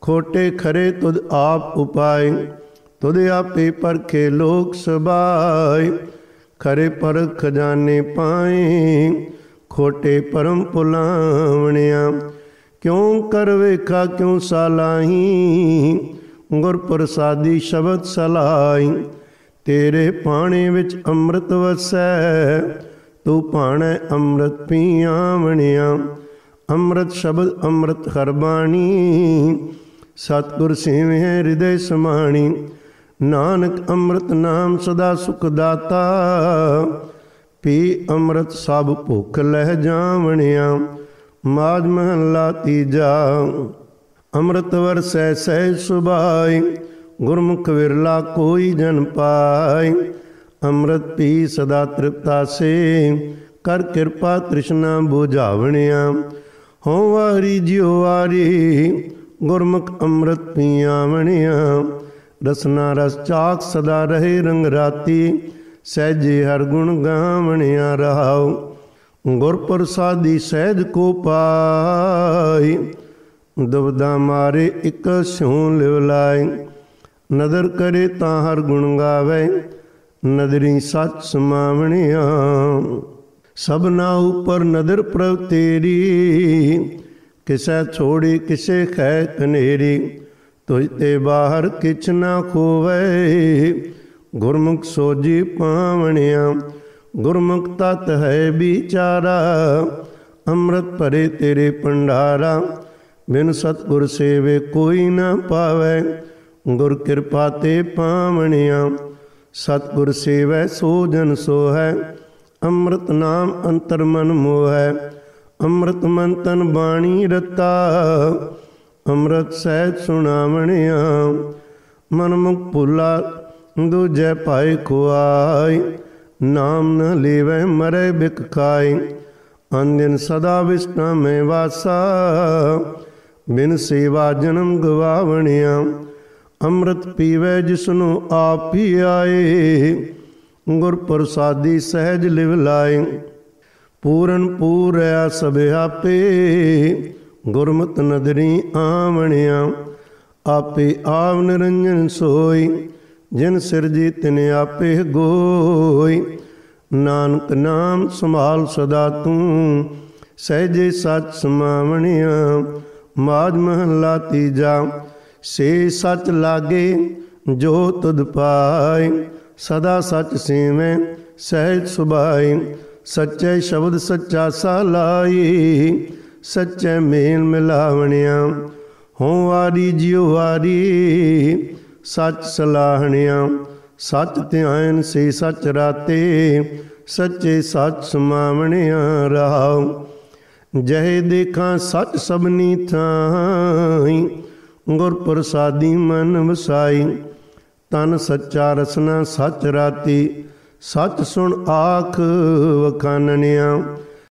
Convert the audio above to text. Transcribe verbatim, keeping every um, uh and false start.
खोटे खरे तुद आप उपाय, तुद आपे परखे लोक सबाय। खरे परख खजाने पाए, खोटे परम भुलावणिया। क्यों कर वेखा क्यों सालाही, गुर प्रसादी शब्द सलाई। तेरे पाणे विच अमृत वसै, तू भाणै अमृत पीआवणिया। अमृत शब्द अमृत हरबाणी, सतगुर सेवै हृदय समाणी। नानक अमृत नाम सदा सुख दाता, पी अमृत सब भुख लह जावणिया। माज महला तीजा। अमृत वरसै सहज सुभाय, गुरमुख विरला कोई जन पाय। अमृत पी सदा तृप्ता से, कर कृपा तृष्णा बुझावणिया। हो वारी जियो वारी, गुरमुख अमृत पीआवणिया। रसना रस चाक सदा रहे रंग राती, सहजे हर गुण गावणिया रहाओ। गुर प्रसादी सहज को पाई, दुबदा मारे इक स्यों लिव लाए। नदर करे तां हर गुण गावे, नदरी सच समावणिया। सबना ऊपर नदर प्रभ तेरी, किसै छोड़ी किसे खै कनेरी। तुझ ते बाहर किछ ना खोवै, गुरमुख सोजी पावणिया। गुरमुख तत है बिचारा, अमृत भरे तेरे भंडारा। बिन सतगुर सेवे कोई ना पावै, गुर कृपा ते पावणिया। सतगुर सेवै सो जन सो है, अमृत नाम अंतर मन मोहै। अमृत मन तन बाणी रता, अमृत सहज सुनावणिया। मन मुख भुला दूजै पाए खुआई, नाम न लेवै मरै बिक खाई। अनदिन सदा विष्णा में वासा, बिन सेवा जन्म गवावणिया। अमृत पीवै जिसनु आप ही आए, गुर प्रसादी सहज लिव लाए। पूरन पूरया सब आपे, गुरमत नदरी आवणिया। आपे आव निरंजन सोई, जिन सिरजी तिन आपे गोई। नानक नाम संभाल सदा तू, सहजे सच समावणिया। माज महला तीजा। से सच लागे जो तुद पाए, सदा सच सेवै सहज सुभाई। सच्चे शब्द सच्चा सालाई, सच्चे मेल मिलावणिया। हों वारी जियो वारी, सच सलाहणिया। सच ध्यान से सच राते, सच्चे सच समावणिया रहाओ। जहे देखा सच सबनी थाई, गुर प्रसादी मन वसाई। तन सच्चा रसना सच राती, सच सुन आख वखाननिया।